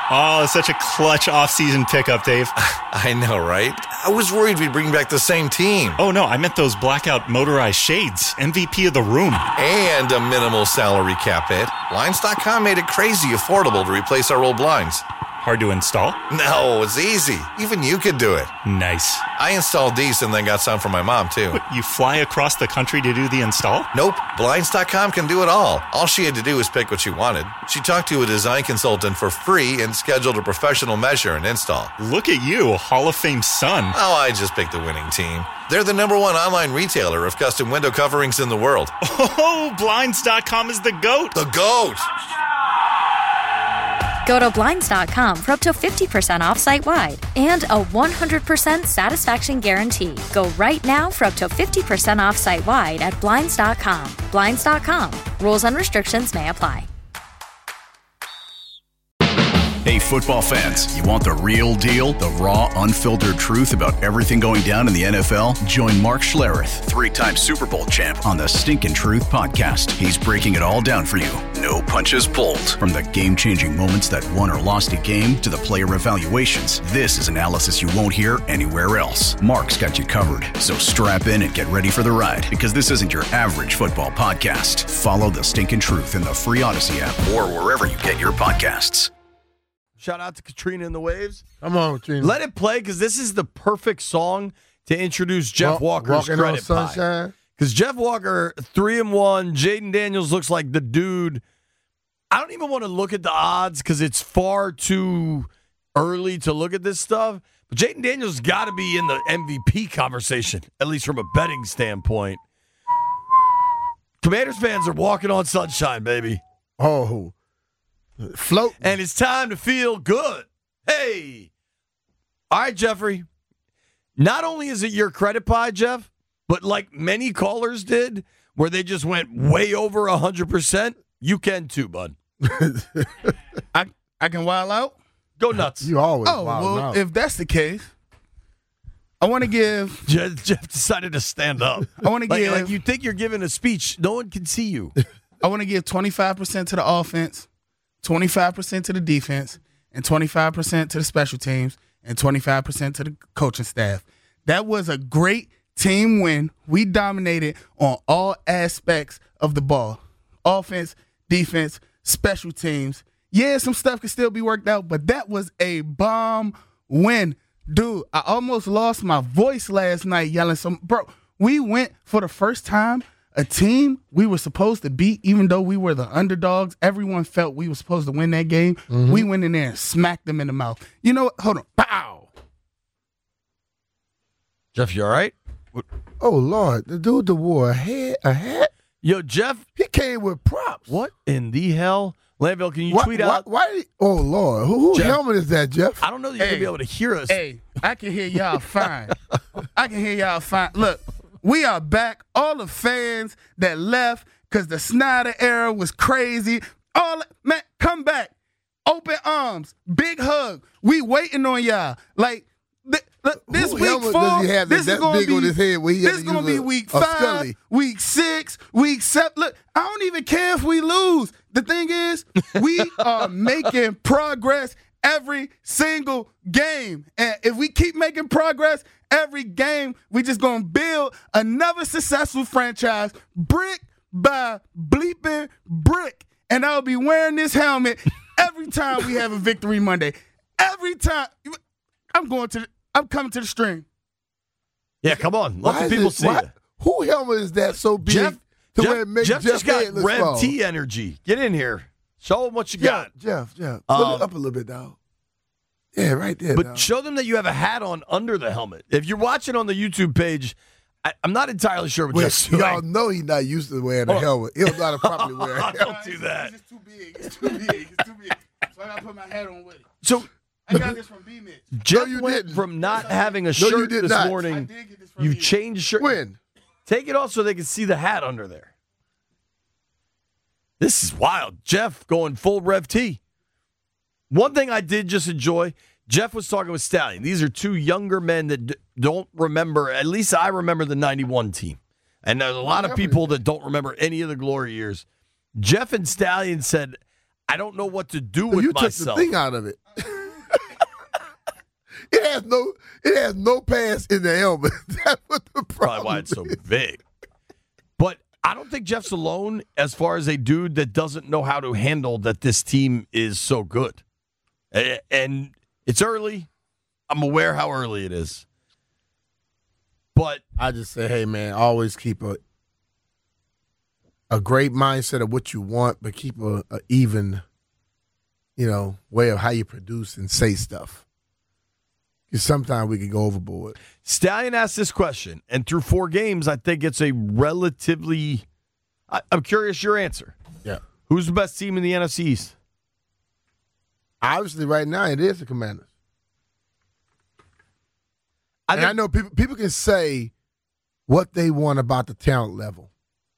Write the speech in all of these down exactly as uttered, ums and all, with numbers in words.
Oh, such a clutch off-season pickup, Dave. I know, right? I was worried we'd bring back the same team. Oh, no, I meant those blackout motorized shades. M V P of the room. And a minimal salary cap hit. Blinds dot com made it crazy affordable to replace our old blinds. Hard to install? No, it's easy. Even you could do it. Nice. I installed these and then got some for my mom, too. But you fly across the country to do the install? Nope. Blinds dot com can do it all. All she had to do was pick what she wanted. She talked to a design consultant for free and scheduled a professional measure and install. Look at you, Hall of Fame son. Oh, I just picked the winning team. They're the number one online retailer of custom window coverings in the world. Oh, Blinds dot com is the GOAT. The GOAT! Go to Blinds dot com for up to fifty percent off site-wide and a one hundred percent satisfaction guarantee. Go right now for up to fifty percent off site-wide at Blinds dot com. Blinds dot com. Rules and restrictions may apply. Hey, football fans, you want the real deal? The raw, unfiltered truth about everything going down in the N F L? Join Mark Schlereth, three-time Super Bowl champ, on the Stinkin' Truth podcast. He's breaking it all down for you. No punches pulled. From the game-changing moments that won or lost a game to the player evaluations, this is analysis you won't hear anywhere else. Mark's got you covered, so strap in and get ready for the ride, because this isn't your average football podcast. Follow the Stinkin' Truth in the free Odyssey app or wherever you get your podcasts. Shout out to Katrina and the Waves. Come on, Katrina. Let it play, because this is the perfect song to introduce Jeff Walk, Walker's Walking credit on Sunshine. Because Jeff Walker, three and one. Jaden Daniels looks like the dude. I don't even want to look at the odds because it's far too early to look at this stuff. But Jaden Daniels got to be in the M V P conversation, at least from a betting standpoint. Commanders fans are walking on sunshine, baby. Oh, float. And it's time to feel good. Hey. All right, Jeffrey. Not only is it your credit pie, Jeff, but like many callers did, where they just went way over one hundred percent, you can too, bud. I I can wild out? Go nuts. You always Oh, wild well, out. if that's the case, I want to give... Jeff, Jeff decided to stand up. I want to like, give... like you think you're giving a speech. No one can see you. I want to give twenty-five percent to the offense, twenty-five percent to the defense, and twenty-five percent to the special teams, and twenty-five percent to the coaching staff. That was a great team win. We dominated on all aspects of the ball. Offense, defense, special teams. Yeah, some stuff could still be worked out, but that was a bomb win. Dude, I almost lost my voice last night yelling some. Bro, we went for the first time. A team we were supposed to beat, even though we were the underdogs. Everyone felt we were supposed to win that game. Mm-hmm. We went in there and smacked them in the mouth. You know what? Hold on. Pow! Jeff, you all right? Oh, Lord. The dude that wore a hat, a hat? Yo, Jeff. He came with props. What in the hell? Landville, can you why, tweet why, out? Why? Did he, oh, Lord. Who, whose Jeff, helmet is that, Jeff? I don't know that you're hey, going to be able to hear us. Hey, I can hear y'all fine. I can hear y'all fine. Look. We are back. All the fans that left because the Snyder era was crazy. All man, come back. Open arms. Big hug. We waiting on y'all. Like th- th- this Who week helmet four. does he have this that is gonna big be on his head where he had this to is gonna use be a- week a five, scully? week six, week seven. Look, I don't even care if we lose. The thing is, we are making progress every single game, and if we keep making progress every game, we just gonna build another successful franchise, brick by bleeping brick. And I'll be wearing this helmet every time we have a victory Monday. Every time. I'm going to the, I'm coming to the stream. Yeah, come on. Let Why the is people it- see why- it. Who helmet is that so big Jeff, to Jeff, where it makes Jeff Jeff, just got head look Rev small? T energy. Get in here. Show them what you Jeff, got. Jeff, Jeff. Um, Put it up a little bit, dog. Yeah, right there, But dog. show them that you have a hat on under the helmet. If you're watching on the YouTube page, I, I'm not entirely sure what Well, Jeff's doing. y'all know he's not used to wearing a Hold on. helmet. He don't know how to properly wear a helmet. Don't do that. It's too big. It's too big. It's too big. So I gotta put my hat on with it. So I got this from B-Mitch. Jeff you went didn't. from not having a you shirt did this not. I morning. did get this from You've B-Mitch. changed shirt. When? Take it off so they can see the hat under there. This is wild. Jeff going full Rev T. One thing I did just enjoy, Jeff was talking with Stallion. These are two younger men that d- don't remember, at least I remember the ninety-one team. And there's a lot of people that don't remember any of the glory years. Jeff and Stallion said, I don't know what to do with you myself. took the thing out of it. It has no, it has no pass in the helmet. That's what the problem Probably why it's so big. But I don't think Jeff's alone as far as a dude that doesn't know how to handle that this team is so good. And it's early. I'm aware how early it is. But I just say, hey, man, always keep a a great mindset of what you want, but keep a, a even, you know, way of how you produce and say stuff. Because sometimes we can go overboard. Stallion asked this question, and through four games, I think it's a relatively I, I'm curious your answer. Yeah. Who's the best team in the N F C East? Obviously, right now, it is the Commanders. I, and think, I know people people can say what they want about the talent level.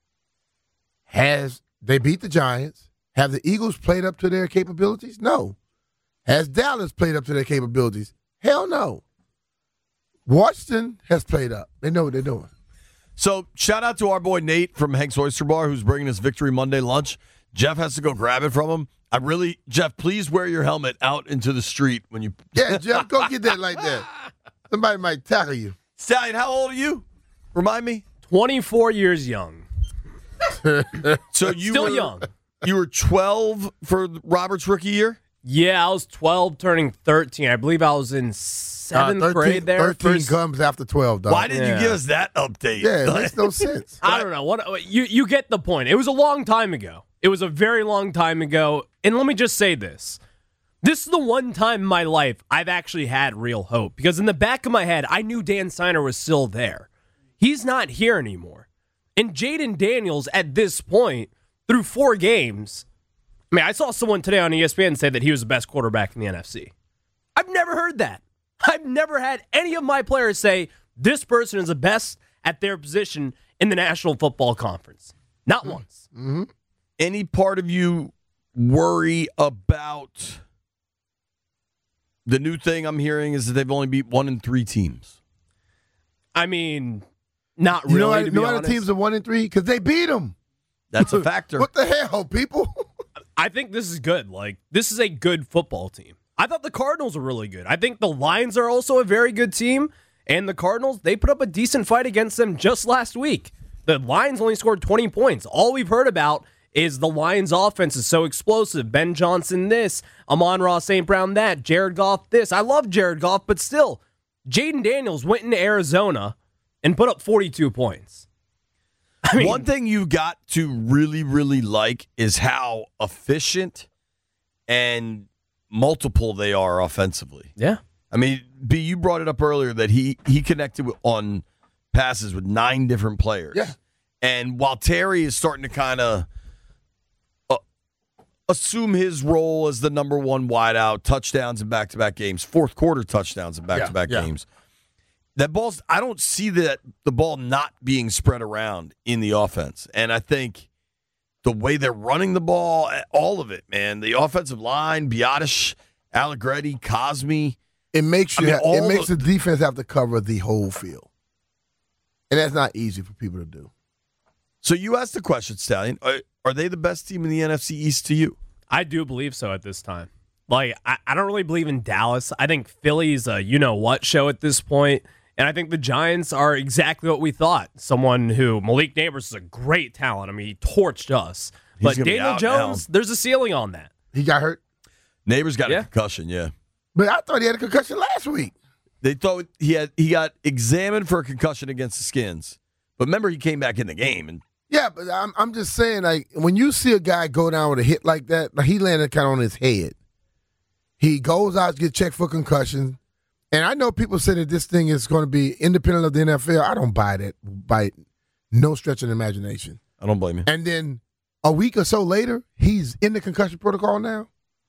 Has they beat the Giants? Have the Eagles played up to their capabilities? No. Has Dallas played up to their capabilities? Hell no. Washington has played up. They know what they're doing. So shout out to our boy Nate from Hank's Oyster Bar who's bringing us Victory Monday lunch. Jeff has to go grab it from him. I really, Jeff, please wear your helmet out into the street when you. Yeah, Jeff, go get that like that. Somebody might tackle you. Stallion, how old are you? Remind me. twenty-four years young. So you Still were, young. You were twelve for Robert's rookie year? Yeah, I was twelve turning thirteen. I believe I was in seventh Uh, thirteen, grade there. thirteen First- comes after twelve, dog. Why didn't Yeah. you give us that update? Yeah, it makes no sense. I don't know. What you you get the point. It was a long time ago. It was a very long time ago. And let me just say this. This is the one time in my life I've actually had real hope. Because in the back of my head, I knew Dan Snyder was still there. He's not here anymore. And Jaden Daniels, at this point, through four games, I mean, I saw someone today on E S P N say that he was the best quarterback in the N F C. I've never heard that. I've never had any of my players say this person is the best at their position in the National Football Conference. Not mm-hmm. once. Mm-hmm. Any part of you worry about the new thing I'm hearing is that they've only beat one in three teams? I mean, not really, You know, to be no other honest. teams are one and three because they beat them. That's a factor. What the hell, people? I think this is good. Like, this is a good football team. I thought the Cardinals were really good. I think the Lions are also a very good team. And the Cardinals, they put up a decent fight against them just last week. The Lions only scored twenty points. All we've heard about is the Lions offense is so explosive. Ben Johnson this, Amon-Ra Saint Brown that, Jared Goff this. I love Jared Goff, but still, Jaden Daniels went into Arizona and put up forty-two points. I mean, one thing you got to really, really like is how efficient and multiple they are offensively. Yeah. I mean, B, you brought it up earlier that he he connected with, on passes with nine different players. Yeah. And while Terry is starting to kind of uh, assume his role as the number one wideout, touchdowns in back-to-back games, fourth quarter touchdowns in back-to-back Yeah, yeah. games, that ball's, I don't see that the ball not being spread around in the offense. And I think the way they're running the ball, all of it, man, the offensive line, Biotish, Allegretti, Cosme. It makes you. I mean, ha- all it makes the- the defense have to cover the whole field, and that's not easy for people to do. So you asked the question, Stallion. Are, are they the best team in the N F C East to you? I do believe so at this time. Like, I, I don't really believe in Dallas. I think Philly's a you-know-what show at this point. And I think the Giants are exactly what we thought. Someone who, Malik Neighbors is a great talent. I mean, he torched us. He's But gonna be Daniel out Jones, now. there's a ceiling on that. He got hurt, Neighbors got Yeah. a concussion, yeah. but I thought he had a concussion last week. They thought he had he got examined for a concussion against the Skins. But remember, he came back in the game. And Yeah, but I'm I'm just saying, like, when you see a guy go down with a hit like that, like he landed kind of on his head. He goes out to get checked for concussion. And I know people say that this thing is going to be independent of the N F L. I don't buy that by no stretch of the imagination. I don't blame you. And then a week or so later, he's in the concussion protocol now.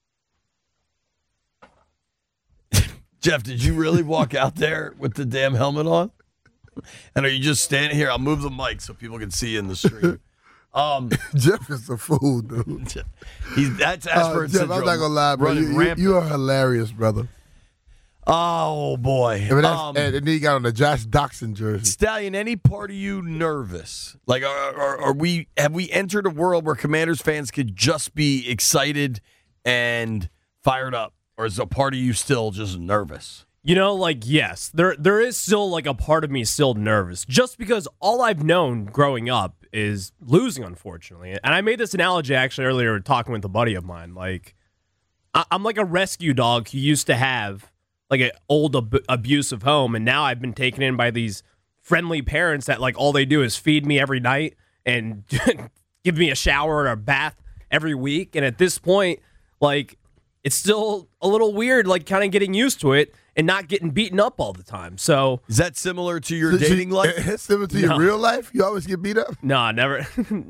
Jeff, did you really walk out there with the damn helmet on? And are you just standing here? I'll move the mic so people can see you in the stream. Um, Jeff is a fool, dude. he's, that's Uh, Asperger's Jeff, syndrome. I'm not going to lie, bro. running You, you, rampant. you are hilarious, brother. Oh, boy. And, that's, Um, and then he got on the Josh Doxson jersey. Stallion, any part of you nervous? Like, are, are, are we have we entered a world where Commanders fans could just be excited and fired up? Or is a part of you still just nervous? You know, like, yes, there there is still, like, a part of me still nervous, just because all I've known growing up is losing, unfortunately. And I made this analogy, actually, earlier talking with a buddy of mine. Like, I, I'm like a rescue dog who used to have, like, an old ab- abusive home, and now I've been taken in by these friendly parents that, like, all they do is feed me every night and give me a shower or a bath every week. And at this point, like, it's still a little weird, like, kind of getting used to it and not getting beaten up all the time. So is that similar to your So dating you- life? It's similar to No. your real life? You always get beat up? Nah, never.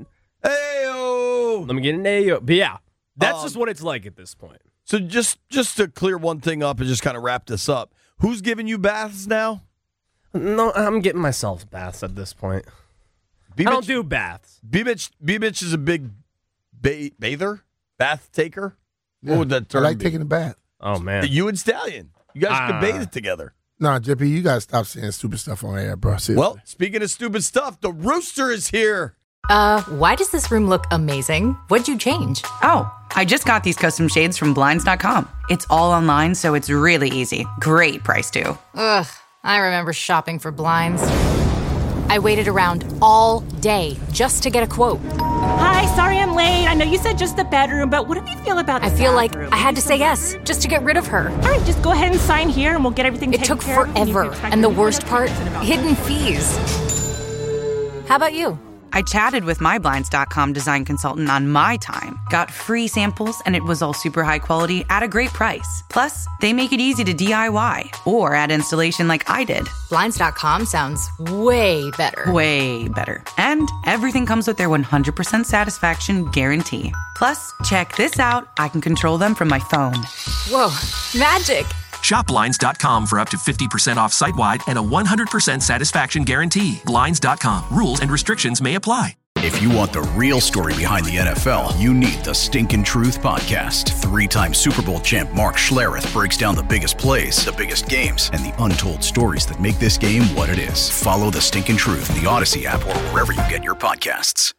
Hey-o! Let me get an A O. But yeah, that's Um, just what it's like at this point. So just just to clear one thing up and just kind of wrap this up, who's giving you baths now? No, I'm getting myself baths at this point. I don't do baths. B-Mitch, B-Mitch is a big ba- bather, bath taker. What would that I term like be? taking a bath. Oh, man. You and Stallion. You guys Ah. could bathe together. Nah, J P, you got to stop saying stupid stuff on air, bro. Seriously. Well, speaking of stupid stuff, the Rooster is here. Uh, why does this room look amazing? What'd you change? Oh, I just got these custom shades from Blinds dot com. It's all online, so it's really easy. Great price, too. Ugh, I remember shopping for blinds. I waited around all day just to get a quote. Hi, sorry I'm late. I know you said just the bedroom, but what do you feel about the I feel like bathroom? I had to say yes just to get rid of her. All right, just go ahead and sign here and we'll get everything It taken took care of. You forever. can expect And the a new worst part, notification about hidden it. fees. How about you? I chatted with my Blinds dot com design consultant on my time, got free samples, and it was all super high quality at a great price. Plus, they make it easy to D I Y or add installation like I did. Blinds dot com sounds way better. Way better. And everything comes with their one hundred percent satisfaction guarantee. Plus, check this out. I can control them from my phone. Whoa, magic. Shop Blinds dot com for up to fifty percent off site-wide and a one hundred percent satisfaction guarantee. Blinds dot com. Rules and restrictions may apply. If you want the real story behind the N F L, you need the Stinkin' Truth Podcast. Three-time Super Bowl champ Mark Schlereth breaks down the biggest plays, the biggest games, and the untold stories that make this game what it is. Follow the Stinkin' Truth in the Odyssey app or wherever you get your podcasts.